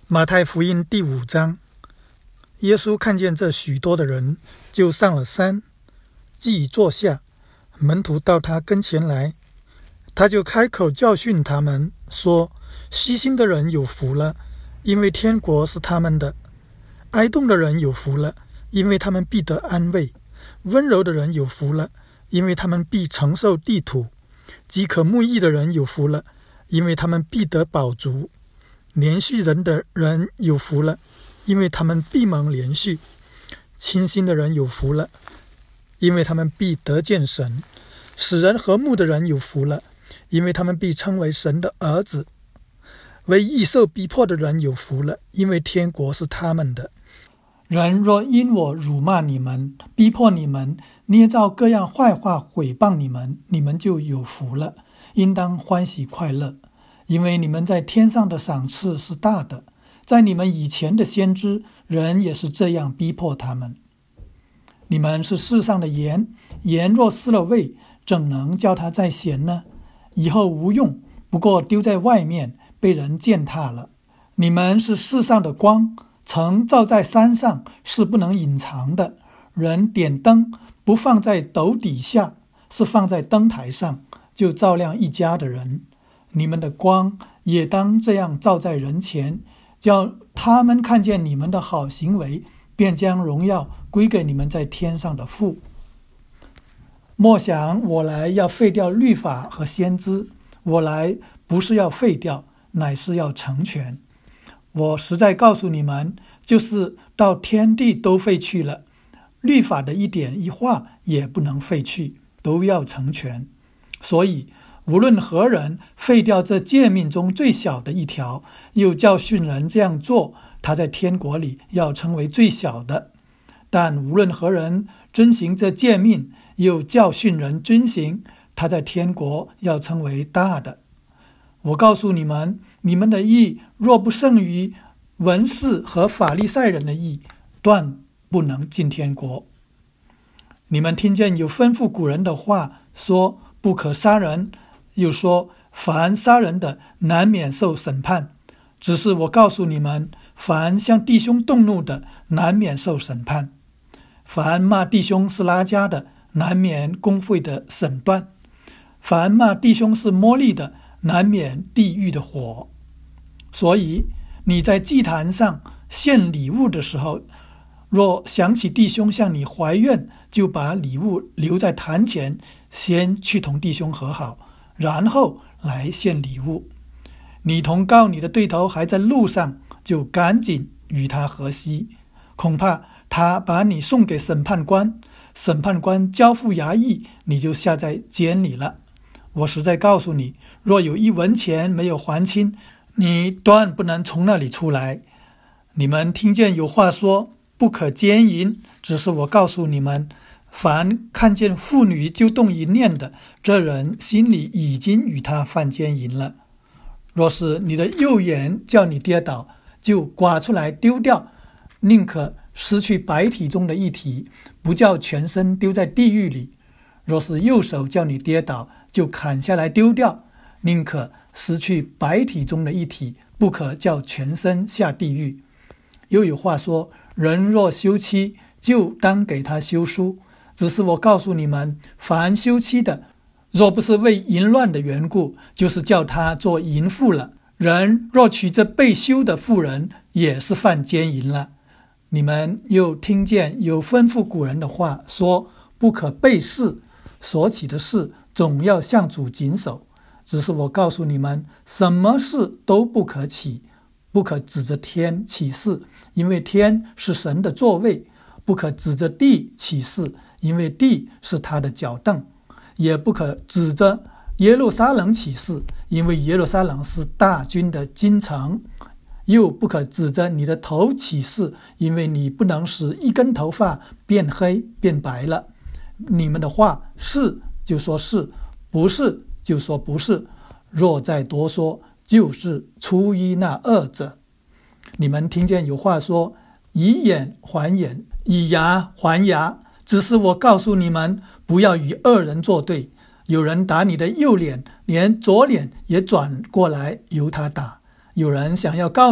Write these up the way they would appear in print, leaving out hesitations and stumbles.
马太福音第5章，耶稣看见这许多的人，就上了山，既坐下，门徒到他跟前来，他就开口教训他们，说：虚心的人有福了，因为天国是他们的；哀痛的人有福了，因为他们必得安慰；温柔的人有福了，因为他们必承受地土；饥渴慕义的人有福了，因为他们必得饱足；连续人的人有福了，因为他们必蒙连续；清心的人有福了，因为他们必得见神；使人和睦的人有福了，因为他们必称为神的儿子；为义受逼迫的人有福了，因为天国是他们的。人若因我辱骂你们，逼迫你们，捏造各样坏话毁谤你们，你们就有福了，应当欢喜快乐，因为你们在天上的赏赐是大的。在你们以前的先知，人也是这样逼迫他们。你们是世上的盐，盐若失了味，怎能叫它再咸呢？以后无用，不过丢在外面，被人践踏了。你们是世上的光，曾照在山上，是不能隐藏的。人点灯，不放在斗底下，是放在灯台上，就照亮一家的人。你们的光也当这样照在人前，叫他们看见你们的好行为，便将荣耀归给你们在天上的父。莫想我来要废掉律法和先知，我来不是要废掉，乃是要成全。我实在告诉你们，就是到天地都废去了，律法的一点一画也不能废去，都要成全。所以无论何人废掉这诫命中最小的一条，又教训人这样做，他在天国里要成为最小的；但无论何人遵行这诫命，又教训人遵行，他在天国要成为大的。我告诉你们，你们的义若不胜于文士和法利赛人的义，断不能进天国。你们听见有吩咐古人的话，说不可杀人，又说凡杀人的难免受审判。只是我告诉你们，凡向弟兄动怒的难免受审判；凡骂弟兄是拉加的，难免公会的审断；凡骂弟兄是魔力的，难免地狱的火。所以你在祭坛上献礼物的时候，若想起弟兄向你怀怨，就把礼物留在坛前，先去同弟兄和好，然后来献礼物。你同告你的对头还在路上，就赶紧与他和稀，恐怕他把你送给审判官，审判官交付衙役，你就下在监里了。我实在告诉你，若有1文钱没有还清，你断不能从那里出来。你们听见有话说不可奸淫，只是我告诉你们，凡看见妇女就动淫念的，这人心里已经与他犯奸淫了。若是你的右眼叫你跌倒，就刮出来丢掉，宁可失去百体中的一体，不叫全身丢在地狱里。若是右手叫你跌倒，就砍下来丢掉，宁可失去百体中的一体，不可叫全身下地狱。又有话说，人若休妻，就当给他休书。只是我告诉你们，凡休妻的，若不是为淫乱的缘故，就是叫他做淫妇了。人若娶这被休的妇人，也是犯奸淫了。你们又听见有吩咐古人的话，说不可背誓，所起的事总要向主谨守。只是我告诉你们，什么事都不可起，不可指着天起誓，因为天是神的座位；不可指着地起誓，因为地是他的脚凳；也不可指着耶路撒冷起誓，因为耶路撒冷是大军的京城；又不可指着你的头起誓，因为你不能使一根头发变黑变白了。你们的话是就说是，不是就说不是，若再多说，就是出于那恶者。你们听见有话说，以眼还眼，以牙还牙。只是我告诉你们，不要与恶人作对。有人打你的右脸，连左脸也转过来由他打；有人想要告你，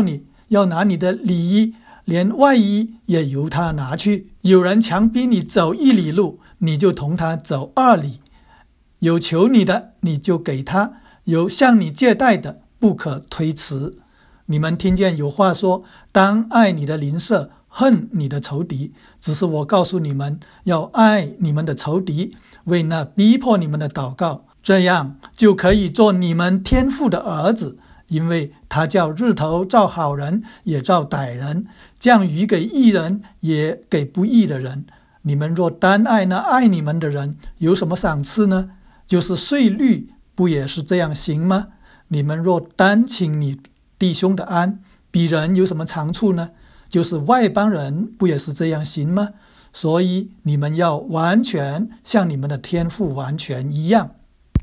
要拿你的里衣，连外衣也由他拿去。有人强逼你走1里路，你就同他走2里。有求你的，你就给他；有向你借贷的，不可推辞。你们听见有话说，当爱你的邻舍，恨你的仇敌。只是我告诉你们，要爱你们的仇敌，为那逼迫你们的祷告，这样就可以做你们天父的儿子。因为他叫日头照好人也照歹人，降雨给义人也给不义的人。你们若单爱那爱你们的人，有什么赏赐呢？就是税率不也是这样行吗？你们若单请你弟兄的安，比人有什么长处呢？就是外邦人不也是这样行吗？所以你们要完全像你们的天父完全一样。